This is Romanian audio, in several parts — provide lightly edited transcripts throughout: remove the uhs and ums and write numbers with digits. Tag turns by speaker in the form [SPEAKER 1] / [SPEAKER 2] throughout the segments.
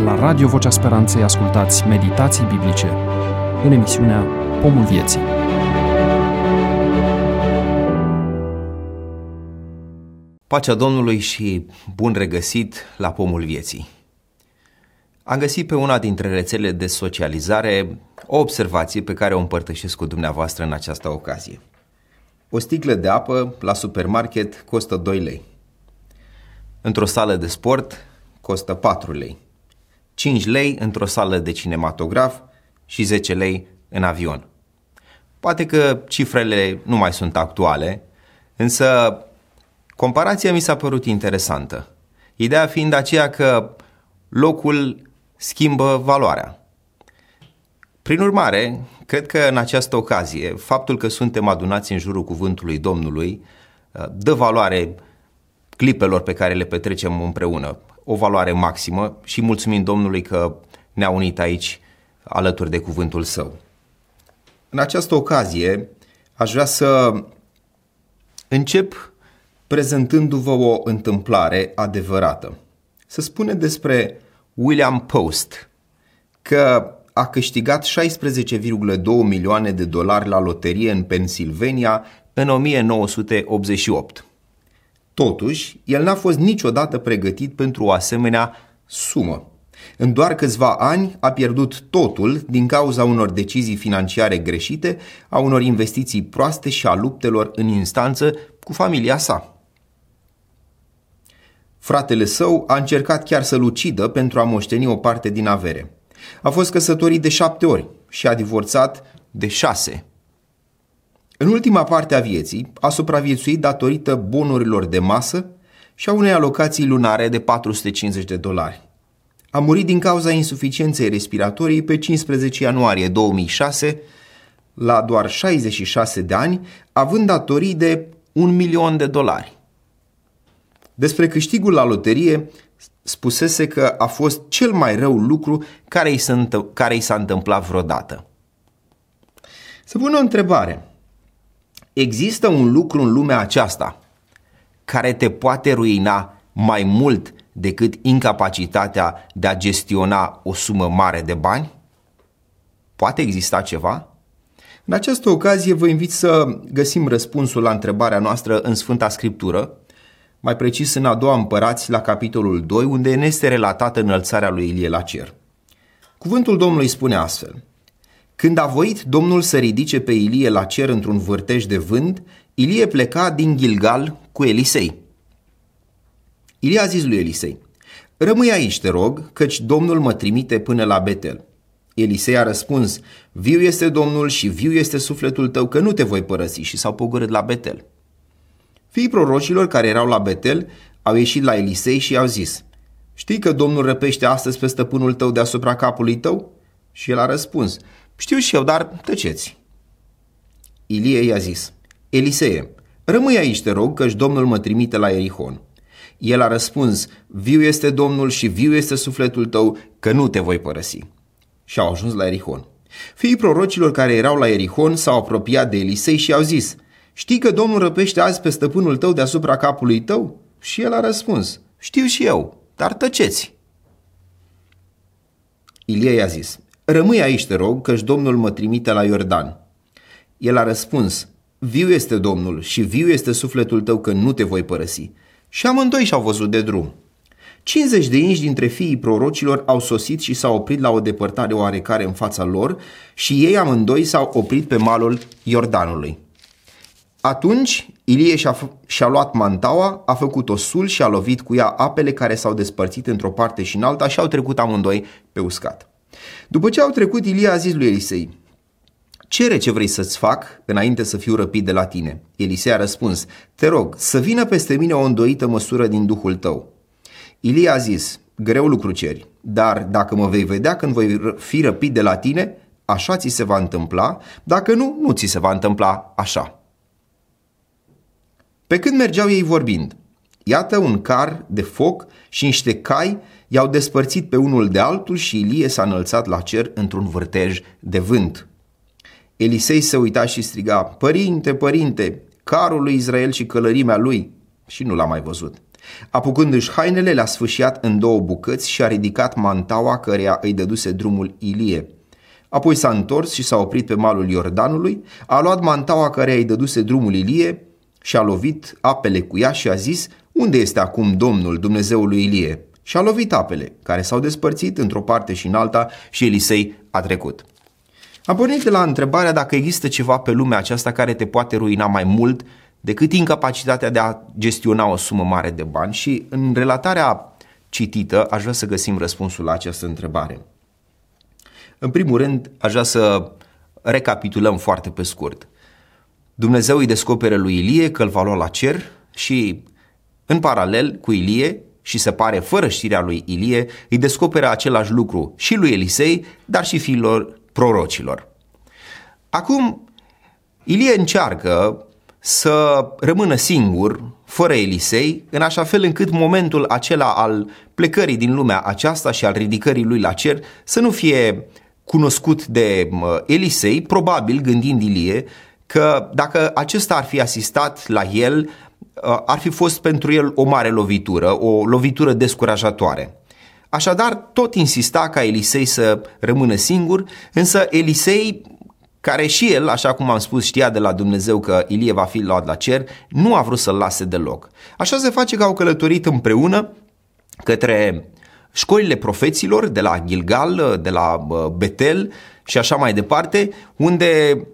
[SPEAKER 1] La Radio Vocea Speranței ascultați meditații biblice în emisiunea Pomul Vieții.
[SPEAKER 2] Pacea Domnului și bun regăsit la Pomul Vieții. Am găsit pe una dintre rețelele de socializare o observație pe care o împărtășesc cu dumneavoastră în această ocazie. O sticlă de apă la supermarket costă 2 lei. Într-o sală de sport costă 4 lei. 5 lei într-o sală de cinematograf și 10 lei în avion. Poate că cifrele nu mai sunt actuale, însă comparația mi s-a părut interesantă. Ideea fiind aceea că locul schimbă valoarea. Prin urmare, cred că în această ocazie, faptul că suntem adunați în jurul cuvântului Domnului dă valoare clipelor pe care le petrecem împreună, o valoare maximă și mulțumim Domnului că ne-a unit aici alături de cuvântul Său. În această ocazie aș vrea să încep prezentându-vă o întâmplare adevărată. Se spune despre William Post că a câștigat 16,2 milioane de dolari la loterie în Pennsylvania în 1988. Totuși, el n-a fost niciodată pregătit pentru o asemenea sumă. În doar câțiva ani a pierdut totul din cauza unor decizii financiare greșite, a unor investiții proaste și a luptelor în instanță cu familia sa. Fratele său a încercat chiar să-l ucidă pentru a moșteni o parte din avere. A fost căsătorit de 7 ori și a divorțat de 6. În ultima parte a vieții a supraviețuit datorită bonurilor de masă și a unei alocații lunare de $450. A murit din cauza insuficienței respiratorii pe 15 ianuarie 2006, la doar 66 de ani, având datorii de $1 milion. Despre câștigul la loterie spusese că a fost cel mai rău lucru care i s-a întâmplat vreodată. Să pun o întrebare. Există un lucru în lumea aceasta care te poate ruina mai mult decât incapacitatea de a gestiona o sumă mare de bani? Poate exista ceva? În această ocazie vă invit să găsim răspunsul la întrebarea noastră în Sfânta Scriptură, mai precis în a doua Împărați, la capitolul 2, unde ne este relatată înălțarea lui Ilie la cer. Cuvântul Domnului spune astfel: Când a voit Domnul să ridice pe Ilie la cer într-un vârtej de vânt, Ilie pleca din Gilgal cu Elisei. Ilie a zis lui Elisei: Rămâi aici, te rog, căci Domnul mă trimite până la Betel. Elisei a răspuns: Viu este Domnul și viu este sufletul tău că nu te voi părăsi, și s-au pogorât la Betel. Fiii prorocilor care erau la Betel au ieșit la Elisei și i-au zis: Știi că Domnul răpește astăzi pe stăpânul tău deasupra capului tău? Și el a răspuns: Știu și eu, dar tăceți. Ilie i-a zis: Elisee, rămâi aici, te rog, căci Domnul mă trimite la Ierihon. El a răspuns: Viu este Domnul și viu este sufletul tău că nu te voi părăsi. Și au ajuns la Ierihon. Fiii prorocilor care erau la Ierihon s-au apropiat de Elisei și au zis: Știi că Domnul răpește azi pe stăpânul tău deasupra capului tău? Și el a răspuns: Știu și eu, dar tăceți. Ilie i-a zis: Rămâi aici, te rog, căci Domnul mă trimite la Iordan. El a răspuns: Viu este Domnul și viu este sufletul tău că nu te voi părăsi. Și amândoi și-au văzut de drum. 50 de inși dintre fiii prorocilor au sosit și s-au oprit la o depărtare oarecare în fața lor și ei amândoi s-au oprit pe malul Iordanului. Atunci Ilie și-a luat mantaua, a făcut o sul și a lovit cu ea apele care s-au despărțit într-o parte și în alta și au trecut amândoi pe uscat. După ce au trecut, Ilie a zis lui Elisei: Cere ce vrei să-ți fac înainte să fiu răpit de la tine. Elisei a răspuns: Te rog, să vină peste mine o îndoită măsură din Duhul tău. Ilie a zis: Greu lucru ceri, dar dacă mă vei vedea când voi fi răpit de la tine, așa ți se va întâmpla, dacă nu, nu ți se va întâmpla așa. Pe când mergeau ei vorbind, iată un car de foc și niște cai i-au despărțit pe unul de altul și Ilie s-a înălțat la cer într-un vârtej de vânt. Elisei se uita și striga: Părinte, părinte, carul lui Israel și călărimea lui, și nu l-a mai văzut. Apucându-și hainele, le-a sfâșiat în 2 bucăți și a ridicat mantaua căreia îi dăduse drumul Ilie. Apoi s-a întors și s-a oprit pe malul Iordanului, a luat mantaua căreia îi dăduse drumul Ilie și a lovit apele cu ea și a zis: unde este acum Domnul, Dumnezeul lui Ilie? Și a lovit apele, care s-au despărțit într-o parte și în alta și Elisei a trecut. Am pornit de la întrebarea dacă există ceva pe lumea aceasta care te poate ruina mai mult decât incapacitatea de a gestiona o sumă mare de bani și în relatarea citită aș vrea să găsim răspunsul la această întrebare. În primul rând, aș vrea să recapitulăm foarte pe scurt. Dumnezeu îi descoperă lui Ilie că îl va lua la cer și în paralel cu Ilie, și se pare fără știrea lui Ilie, îi descoperă același lucru și lui Elisei, dar și fiilor prorocilor. Acum, Ilie încearcă să rămână singur, fără Elisei, în așa fel încât momentul acela al plecării din lumea aceasta și al ridicării lui la cer să nu fie cunoscut de Elisei, probabil gândind Ilie că dacă acesta ar fi asistat la el, ar fi fost pentru el o mare lovitură, o lovitură descurajatoare. Așadar, tot insista ca Elisei să rămână singur, însă Elisei, care și el, așa cum am spus, știa de la Dumnezeu că Ilie va fi luat la cer, nu a vrut să-l lase deloc. Așa se face că au călătorit împreună către școlile profeților de la Gilgal, de la Betel și așa mai departe, unde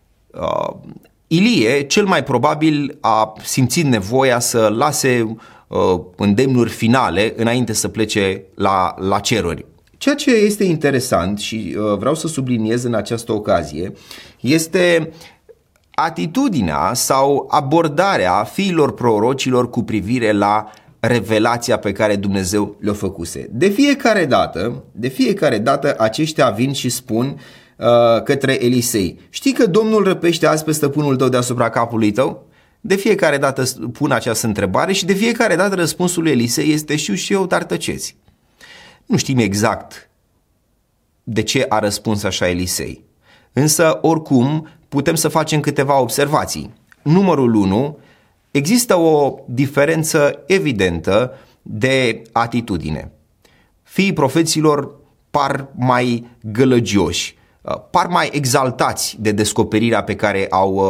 [SPEAKER 2] Ilie cel mai probabil a simțit nevoia să lase îndemnuri finale înainte să plece la ceruri. Ceea ce este interesant și vreau să subliniez în această ocazie este atitudinea sau abordarea fiilor prorocilor cu privire la revelația pe care Dumnezeu le-o făcuse. De fiecare dată aceștia vin și spun către Elisei: știi că Domnul răpește azi pe stăpânul tău deasupra capului tău? De fiecare dată pun această întrebare și de fiecare dată răspunsul lui Elisei este: știu și eu, dar tăceți. Nu știm exact de ce a răspuns așa Elisei, însă oricum putem să facem câteva observații. Numărul 1, există o diferență evidentă de atitudine. Fiii profeților par mai gălăgioși, par mai exaltați de descoperirea pe care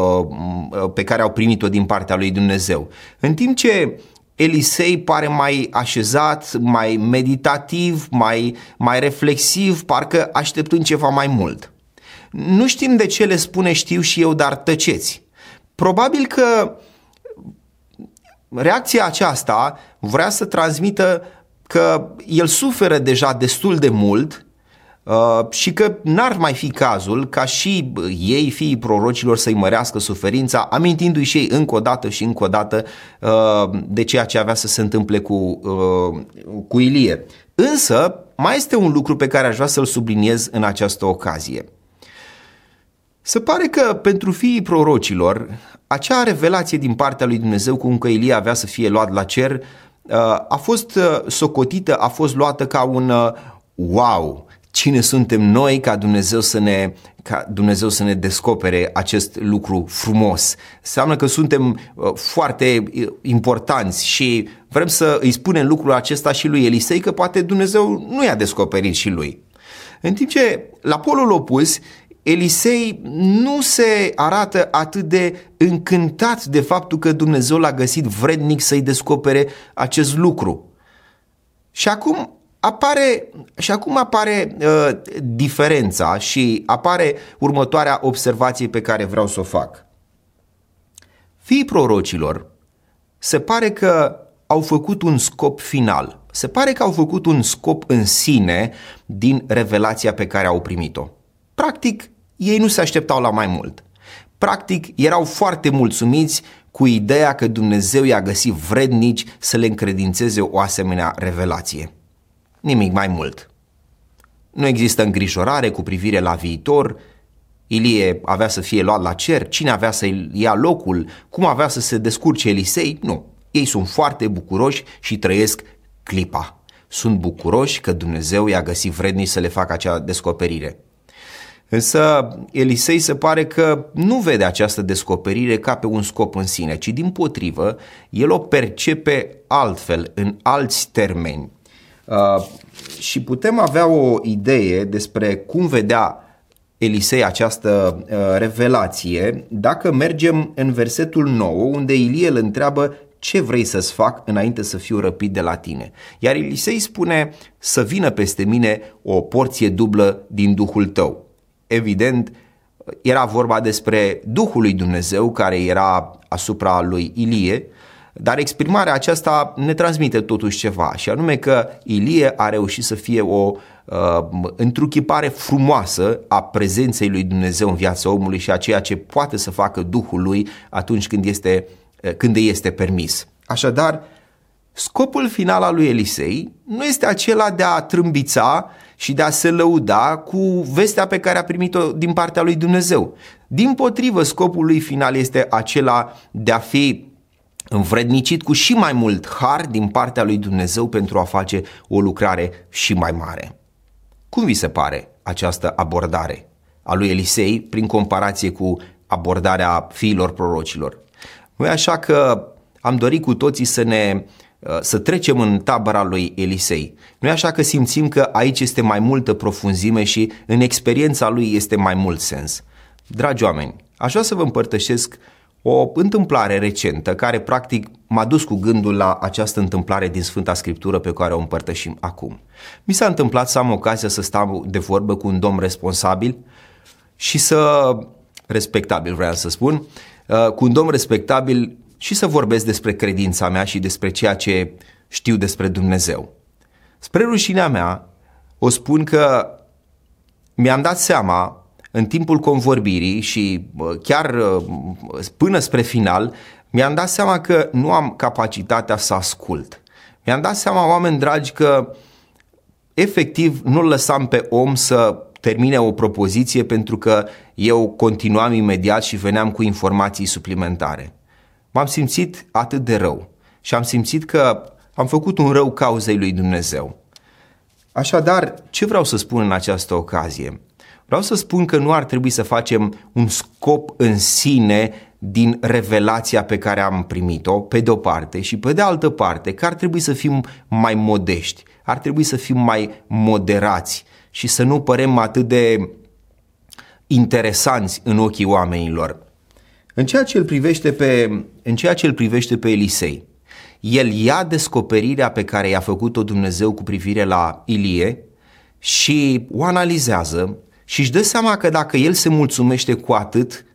[SPEAKER 2] au primit-o din partea lui Dumnezeu, în timp ce Elisei pare mai așezat, mai meditativ, mai reflexiv, parcă așteptând ceva mai mult. Nu știm de ce le spune: știu și eu, dar tăceți. Probabil că reacția aceasta vrea să transmită că el suferă deja destul de mult și că n-ar mai fi cazul ca și ei, fiii prorocilor, să-i mărească suferința, amintindu-i și ei încă o dată de ceea ce avea să se întâmple cu Ilie. Însă mai este un lucru pe care aș vrea să-l subliniez în această ocazie. Se pare că pentru fiii prorocilor acea revelație din partea lui Dumnezeu cum că Ilie avea să fie luat la cer a fost socotită, a fost luată ca un wow! Cine suntem noi ca Dumnezeu să ne descopere acest lucru frumos? Înseamnă că suntem foarte importanți și vrem să îi spunem lucrul acesta și lui Elisei, că poate Dumnezeu nu i-a descoperit și lui. În timp ce la polul opus Elisei nu se arată atât de încântat de faptul că Dumnezeu l-a găsit vrednic să-i descopere acest lucru. Și acum apare diferența și apare următoarea observație pe care vreau să o fac. Fiii prorocilor se pare că au făcut un scop final, se pare că au făcut un scop în sine din revelația pe care au primit-o. Practic, ei nu se așteptau la mai mult. Practic, erau foarte mulțumiți cu ideea că Dumnezeu i-a găsit vrednici să le încredințeze o asemenea revelație. Nimic mai mult. Nu există îngrijorare cu privire la viitor. Ilie avea să fie luat la cer, cine avea să-i ia locul, cum avea să se descurce Elisei? Nu. Ei sunt foarte bucuroși și trăiesc clipa. Sunt bucuroși că Dumnezeu i-a găsit vrednici să le facă acea descoperire. Însă Elisei se pare că nu vede această descoperire ca pe un scop în sine, ci dimpotrivă, el o percepe altfel, în alți termeni. Și putem avea o idee despre cum vedea Elisei această revelație dacă mergem în versetul 9, unde Ilie îl întreabă: ce vrei să-ți fac înainte să fiu răpit de la tine? Iar Elisei spune: să vină peste mine o porție dublă din Duhul tău. Evident, era vorba despre Duhul lui Dumnezeu care era asupra lui Ilie, dar exprimarea aceasta ne transmite totuși ceva, și anume că Ilie a reușit să fie o întruchipare frumoasă a prezenței lui Dumnezeu în viața omului și a ceea ce poate să facă Duhul lui atunci când îi este permis. Așadar, scopul final al lui Elisei nu este acela de a trâmbița și de a se lăuda cu vestea pe care a primit-o din partea lui Dumnezeu. Dimpotrivă, scopul lui final este acela de a fi învrednicit cu și mai mult har din partea lui Dumnezeu pentru a face o lucrare și mai mare. Cum vi se pare această abordare a lui Elisei prin comparație cu abordarea fiilor prorocilor? Nu e așa că am dorit cu toții să trecem în tabăra lui Elisei? Nu e așa că simțim că aici este mai multă profunzime și în experiența lui este mai mult sens? Dragi oameni, aș vrea să vă împărtășesc o întâmplare recentă care practic m-a dus cu gândul la această întâmplare din Sfânta Scriptură pe care o împărtășim acum. Mi s-a întâmplat să am ocazia să stau de vorbă cu un domn responsabil și respectabil vreau să spun, cu un domn respectabil și să vorbesc despre credința mea și despre ceea ce știu despre Dumnezeu. Spre rușinea mea o spun că mi-am dat seama în timpul convorbirii și chiar până spre final, mi-am dat seama că nu am capacitatea să ascult. Mi-am dat seama, oameni dragi, că efectiv nu-l lăsam pe om să termine o propoziție pentru că eu continuam imediat și veneam cu informații suplimentare. M-am simțit atât de rău și am simțit că am făcut un rău cauzei lui Dumnezeu. Așadar, ce vreau să spun în această ocazie? Vreau să spun că nu ar trebui să facem un scop în sine din revelația pe care am primit-o, pe de o parte, și pe de altă parte că ar trebui să fim mai modești, ar trebui să fim mai moderați și să nu părem atât de interesanți în ochii oamenilor. În ceea ce îl privește pe Elisei, el ia descoperirea pe care i-a făcut-o Dumnezeu cu privire la Ilie și o analizează și își dă seama că dacă el se mulțumește cu atât,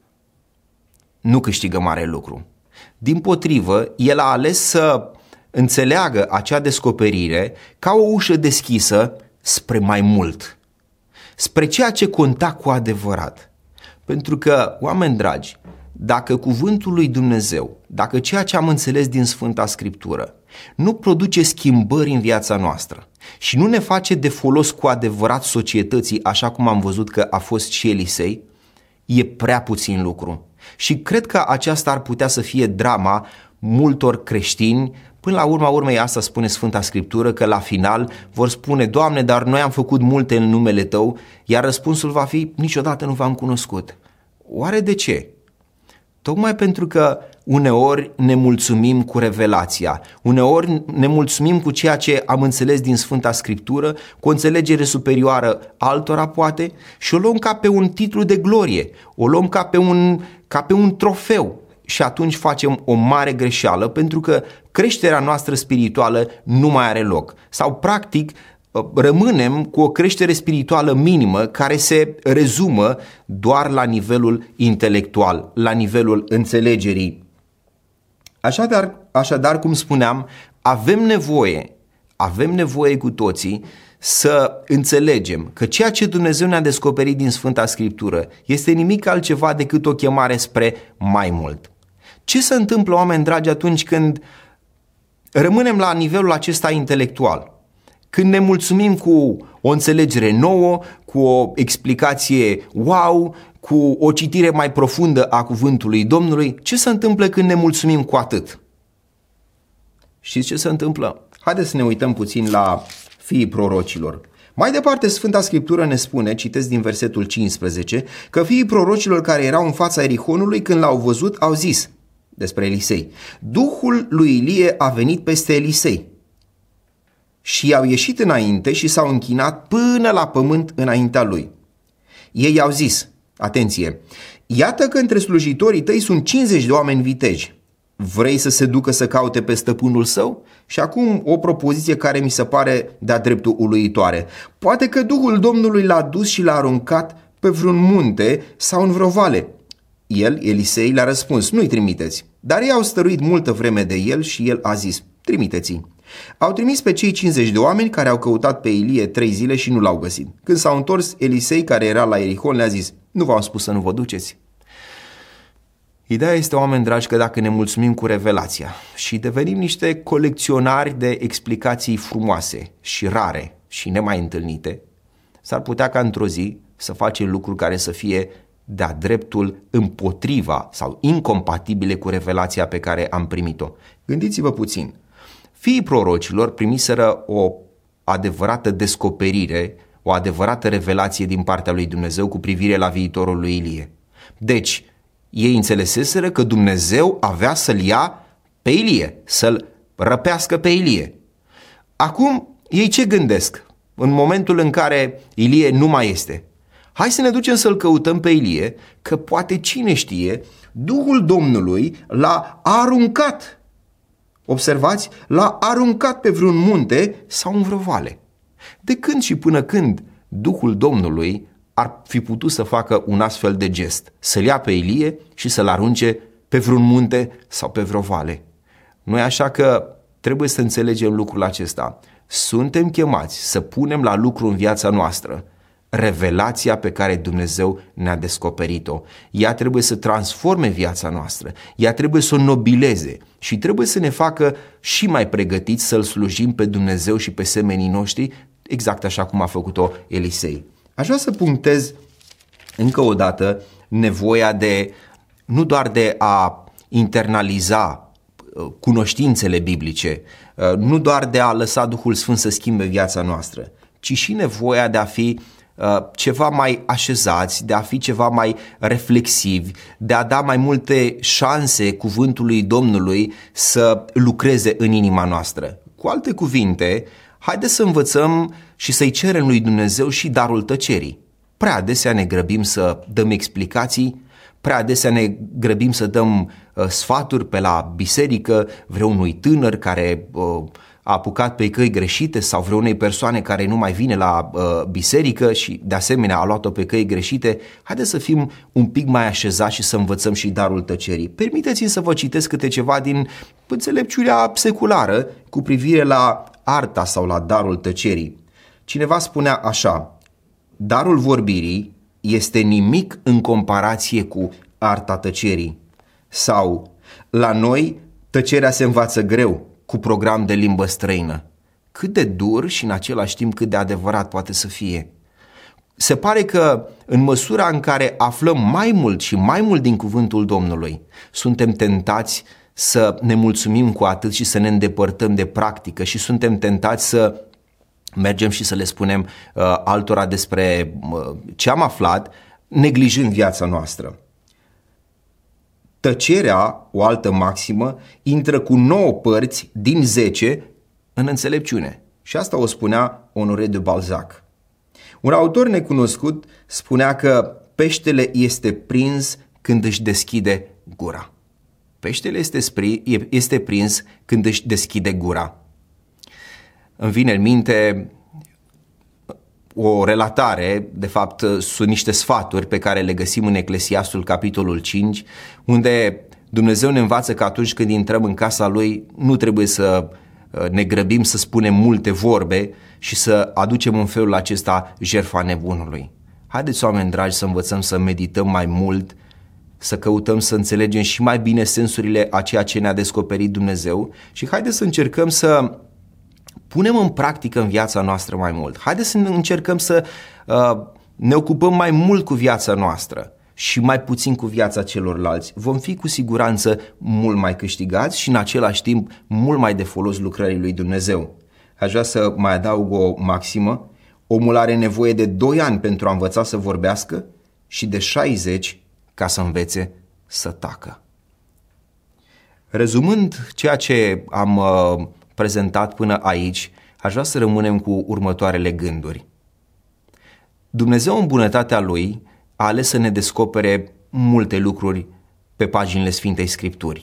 [SPEAKER 2] nu câștigă mare lucru. Dimpotrivă, el a ales să înțeleagă acea descoperire ca o ușă deschisă spre mai mult, spre ceea ce conta cu adevărat. Pentru că, oameni dragi, dacă cuvântul lui Dumnezeu, dacă ceea ce am înțeles din Sfânta Scriptură nu produce schimbări în viața noastră și nu ne face de folos cu adevărat societății, așa cum am văzut că a fost și Elisei, e prea puțin lucru. Și cred că aceasta ar putea să fie drama multor creștini. Până la urma urmei, asta spune Sfânta Scriptură, că la final vor spune: Doamne, dar noi am făcut multe în numele Tău, iar răspunsul va fi: niciodată nu v-am cunoscut. Oare de ce? Tocmai pentru că uneori ne mulțumim cu revelația, uneori ne mulțumim cu ceea ce am înțeles din Sfânta Scriptură, cu o înțelegere superioară altora poate, și o luăm ca pe un titlu de glorie, o luăm ca pe un trofeu. Și atunci facem o mare greșeală, pentru că creșterea noastră spirituală nu mai are loc. Sau practic rămânem cu o creștere spirituală minimă care se rezumă doar la nivelul intelectual, la nivelul înțelegerii. Așadar, cum spuneam, avem nevoie cu toții să înțelegem că ceea ce Dumnezeu ne-a descoperit din Sfânta Scriptură este nimic altceva decât o chemare spre mai mult. Ce se întâmplă, oameni dragi, atunci când rămânem la nivelul acesta intelectual? Când ne mulțumim cu o înțelegere nouă, cu o explicație wow, cu o citire mai profundă a cuvântului Domnului, ce se întâmplă când ne mulțumim cu atât? Știți ce se întâmplă? Haideți să ne uităm puțin la fiii prorocilor. Mai departe, Sfânta Scriptură ne spune, citesc din versetul 15, că fiii prorocilor care erau în fața Erihonului, când l-au văzut, au zis despre Elisei: Duhul lui Ilie a venit peste Elisei. Și au ieșit înainte și s-au închinat până la pământ înaintea lui. Ei au zis, atenție, iată că între slujitorii tăi sunt 50 de oameni viteji. Vrei să se ducă să caute pe stăpânul său? Și acum o propoziție care mi se pare de-a dreptul uluitoare. Poate că Duhul Domnului l-a dus și l-a aruncat pe vreun munte sau în vreo vale. El, Elisei, le-a răspuns, nu-i trimiteți. Dar ei au stăruit multă vreme de el și el a zis, trimiteți-i. Au trimis pe cei 50 de oameni care au căutat pe Ilie 3 zile și nu l-au găsit. Când s-au întors, Elisei, care era la Erihon, le-a zis, nu v-am spus să nu vă duceți? Ideea este, oameni dragi, că dacă ne mulțumim cu revelația și devenim niște colecționari de explicații frumoase și rare și nemai întâlnite, s-ar putea ca într-o zi să facem lucruri care să fie de-a dreptul împotriva sau incompatibile cu revelația pe care am primit-o. Gândiți-vă puțin. Fiii prorocilor primiseră o adevărată descoperire, o adevărată revelație din partea lui Dumnezeu cu privire la viitorul lui Ilie. Deci, ei înțeleseseră că Dumnezeu avea să-l ia pe Ilie, să-l răpească pe Ilie. Acum, ei ce gândesc în momentul în care Ilie nu mai este? Hai să ne ducem să-l căutăm pe Ilie, că poate cine știe, Duhul Domnului l-a aruncat. Observați, l-a aruncat pe vreun munte sau în vreo vale. De când și până când Duhul Domnului ar fi putut să facă un astfel de gest, să-l ia pe Ilie și să-l arunce pe vreun munte sau pe vreo vale? Noi așa că trebuie să înțelegem lucrul acesta. Suntem chemați să punem la lucru în viața noastră revelația pe care Dumnezeu ne-a descoperit-o. Ea trebuie să transforme viața noastră, ea trebuie să o nobileze și trebuie să ne facă și mai pregătiți să-L slujim pe Dumnezeu și pe semenii noștri, exact așa cum a făcut-o Elisei. Aș vrea să punctez încă o dată nevoia de, nu doar de a internaliza cunoștințele biblice, nu doar de a lăsa Duhul Sfânt să schimbe viața noastră, ci și nevoia de a fi ceva mai așezați, de a fi ceva mai reflexivi, de a da mai multe șanse cuvântului Domnului să lucreze în inima noastră. Cu alte cuvinte, haideți să învățăm și să-i cerem lui Dumnezeu și darul tăcerii. Prea adesea ne grăbim să dăm explicații, prea adesea ne grăbim să dăm sfaturi pe la biserică vreunui tânăr care a apucat pe căi greșite sau vreunei persoane care nu mai vine la biserică și de asemenea a luat-o pe căi greșite. Haideți să fim un pic mai așezați și să învățăm și darul tăcerii. Permiteți-mi să vă citesc câte ceva din înțelepciunea seculară cu privire la arta sau la darul tăcerii. Cineva spunea așa: darul vorbirii este nimic în comparație cu arta tăcerii. Sau, la noi tăcerea se învață greu, cu program de limbă străină. Cât de dur și în același timp cât de adevărat poate să fie. Se pare că în măsura în care aflăm mai mult și mai mult din cuvântul Domnului, suntem tentați să ne mulțumim cu atât și să ne îndepărtăm de practică și suntem tentați să mergem și să le spunem altora despre ce am aflat, neglijând viața noastră. Tăcerea, o altă maximă, intră cu 9 părți din 10 în înțelepciune. Și asta o spunea Honoré de Balzac. Un autor necunoscut spunea că peștele este prins când își deschide gura. Peștele este prins când își deschide gura. Îmi vine în minte o relatare, de fapt sunt niște sfaturi pe care le găsim în Eclesiastul capitolul 5, unde Dumnezeu ne învață că atunci când intrăm în casa Lui nu trebuie să ne grăbim să spunem multe vorbe și să aducem în felul acesta jertfa nebunului. Haideți, oameni dragi, să învățăm să medităm mai mult, să căutăm să înțelegem și mai bine sensurile a ceea ce ne-a descoperit Dumnezeu și haideți să încercăm să punem în practică în viața noastră mai mult. Haideți să încercăm să ne ocupăm mai mult cu viața noastră și mai puțin cu viața celorlalți. Vom fi cu siguranță mult mai câștigați și în același timp mult mai de folos lucrării lui Dumnezeu. Aș vrea să mai adaug o maximă: Omul are nevoie de 2 ani pentru a învăța să vorbească și de 60 ca să învețe să tacă. Rezumând ceea ce am prezentat până aici, aș vrea să rămânem cu următoarele gânduri. Dumnezeu, în bunătatea Lui, a ales să ne descopere multe lucruri pe paginile Sfintei Scripturi.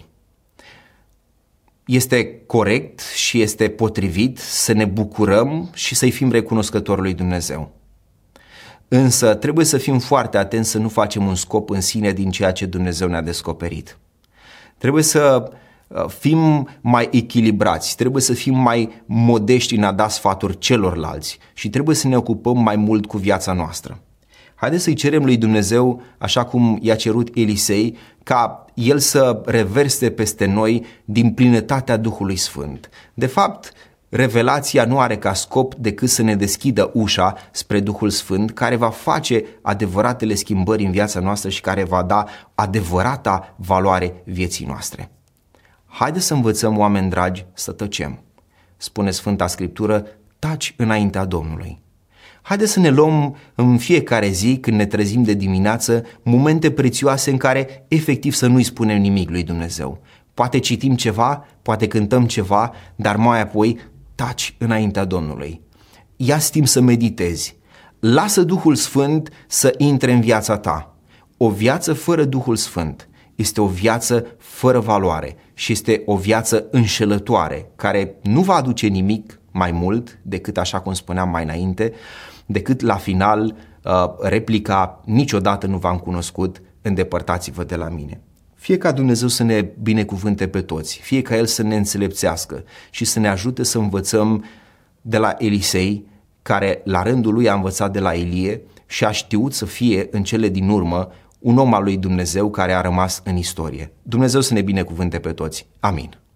[SPEAKER 2] Este corect și este potrivit să ne bucurăm și să-i fim recunoscători lui Dumnezeu. Însă trebuie să fim foarte atenți să nu facem un scop în sine din ceea ce Dumnezeu ne-a descoperit. Trebuie să fim mai echilibrați, trebuie să fim mai modești în a da sfaturi celorlalți și trebuie să ne ocupăm mai mult cu viața noastră. Haideți să-i cerem lui Dumnezeu, așa cum i-a cerut Elisei, ca El să reverse peste noi din plinătatea Duhului Sfânt. De fapt, revelația nu are ca scop decât să ne deschidă ușa spre Duhul Sfânt, care va face adevăratele schimbări în viața noastră și care va da adevărata valoare vieții noastre. Haideți să învățăm, oameni dragi, să tăcem. Spune Sfânta Scriptură, taci înaintea Domnului. Haideți să ne luăm în fiecare zi, când ne trezim de dimineață, momente prețioase în care efectiv să nu-i spunem nimic lui Dumnezeu. Poate citim ceva, poate cântăm ceva, dar mai apoi taci înaintea Domnului. Ia-ți timp să meditezi. Lasă Duhul Sfânt să intre în viața ta. O viață fără Duhul Sfânt este o viață fără valoare și este o viață înșelătoare, care nu va aduce nimic mai mult decât, așa cum spuneam mai înainte, decât la final replica niciodată nu v-am cunoscut, îndepărtați-vă de la mine. Fie ca Dumnezeu să ne binecuvânte pe toți, fie ca El să ne înțelepțească și să ne ajute să învățăm de la Elisei, care la rândul lui a învățat de la Ilie și a știut să fie în cele din urmă un om al lui Dumnezeu care a rămas în istorie. Dumnezeu să ne binecuvânte pe toți. Amin.